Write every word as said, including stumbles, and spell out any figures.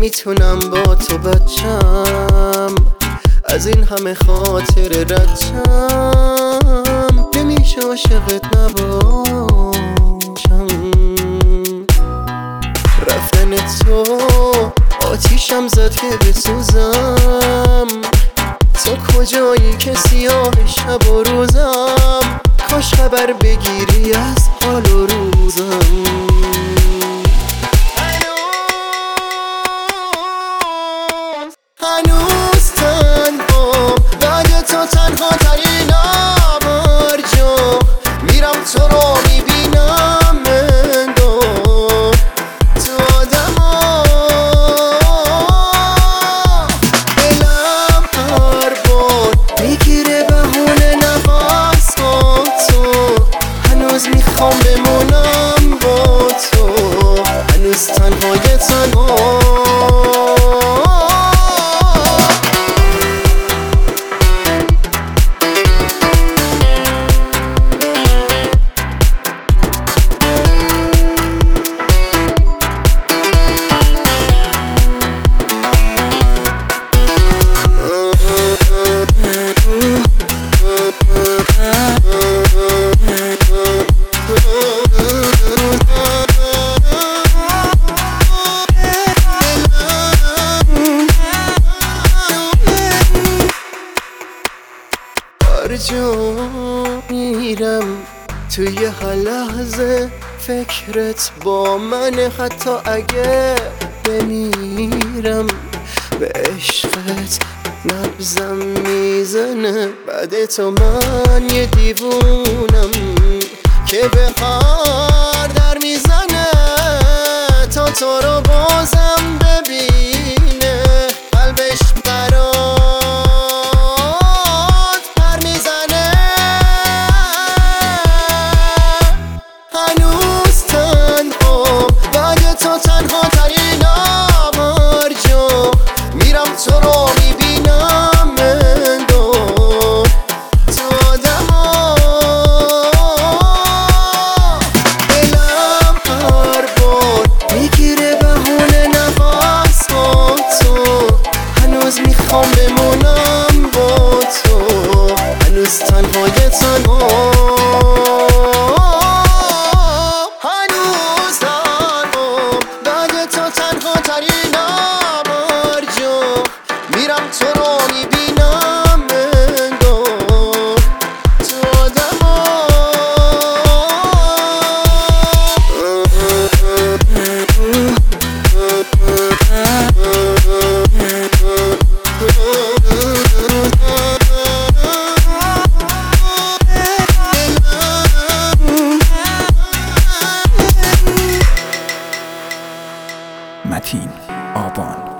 نمیتونم با تو بچم، از این همه خاطر ردشم، نمیشه عاشقت نباشم. رفتن تو آتیشم زد که بسوزم، تو کجایی که سیاه شب و روزم، کاش خبر بگیری از حال و روزم. هنوز تنها بعد تو تنها ترینم، هر جا میرم تو رو میبینم انگار تو آدما. دلم هر بار میگیره بهونه نفس با تو، هنوز میخوام بمونم با تو، هنوز تنهای تنها. هر جا میرم توی هر لحظه فکرت با من، حتی اگه بمیرم به عشقت نبضم میزنه. بعد تو من یه دیوونم که به هر در میزنه، تا تو رو بازم ببینه قلبش برات پر میزنه. هنوز تنها بعد تو تنها ترینم، هر جا میرم تو رو میبینم انگار تو آدما. دلم هر بار میگیره بهونه نفس با تو، هنوز میخوام بمونم با تو، هنوز تنهای تنها. هنوز تنها بعد تو تنها ترینم، هر جا میرم تو رو میبینم انگار تو آدما. متین آبان.